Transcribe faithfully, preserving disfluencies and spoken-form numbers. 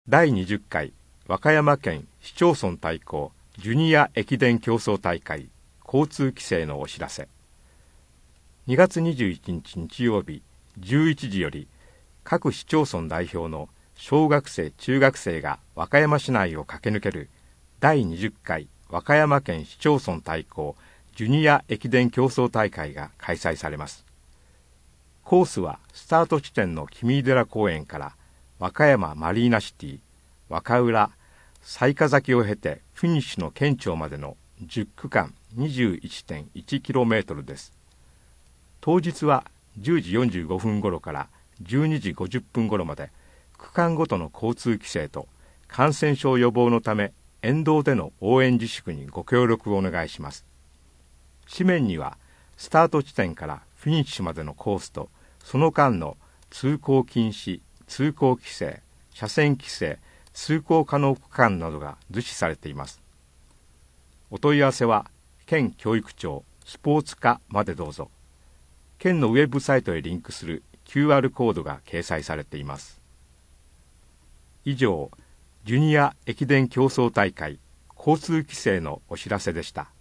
だいにじゅっかい和歌山県市町村対抗ジュニア駅伝競争大会交通規制のお知らせ。にがつにじゅういちにち日曜日じゅういちじより、各市町村代表の小学生中学生が和歌山市内を駆け抜けるだいにじゅっかい和歌山県市町村対抗ジュニア駅伝競争大会が開催されます。コースはスタート地点の君井寺公園から和歌山マリーナシティ、和歌浦、雑賀崎を経てフィニッシュの県庁までのじゅっくかん にじゅういってんいちキロメートル です。当日はじゅうじよんじゅうごふん頃からじゅうにじごじゅっぷん頃まで区間ごとの交通規制と感染症予防のため沿道での応援自粛にご協力をお願いします。紙面にはスタート地点からフィニッシュまでのコースとその間の通行禁止、通行規制、車線規制、通行可能区間などが図示されています。お問い合わせは県教育庁スポーツ課までどうぞ。県のウェブサイトへリンクする キューアール コードが掲載されています。以上、ジュニア駅伝競争大会交通規制のお知らせでした。